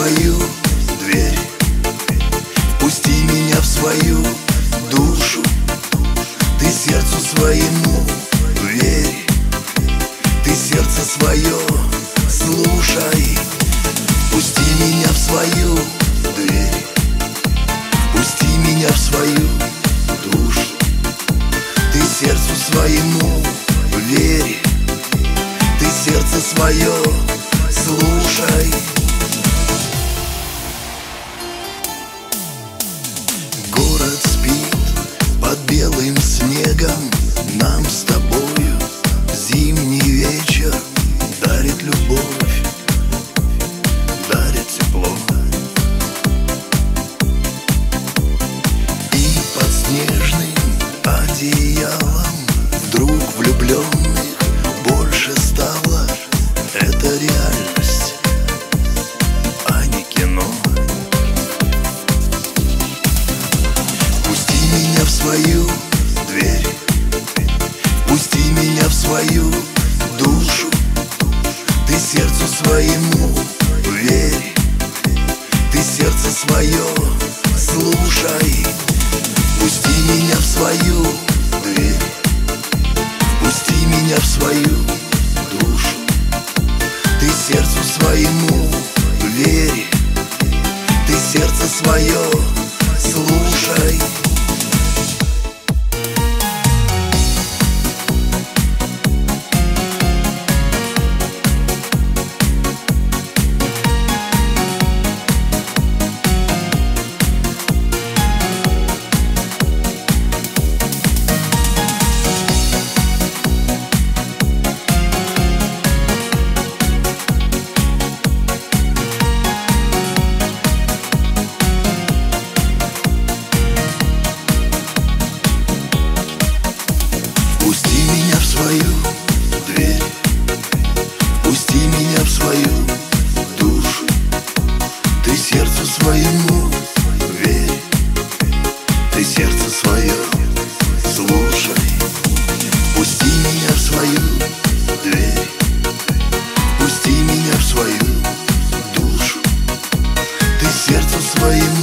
свою дверь, впусти меня в свою душу. Ты сердцу своему верь, ты сердце свое слушай. Впусти меня в свою дверь, впусти меня в свою душу. Ты сердцу своему верь, ты сердце свое слушай. Город спит под белым снегом, нам с тобою зимний вечер дарит любовь, дарит тепло. И под снежным одеялом вдруг влюбленных больше стало. Это реальность, а не кино. Пусти меня в свою дверь, пусти меня в свою душу. Ты сердцу своему верь, ты сердце свое слушай. Пусти меня в свою дверь, пусти меня в свою душу. Ты сердцу своему верь, ты сердце свое слушай. Пусти меня в свою дверь, пусти меня в свою душу. Ты сердцу своему верь, ты сердце свое слушай. Пусти меня в свою дверь, пусти меня в свою душу. Ты сердцу своему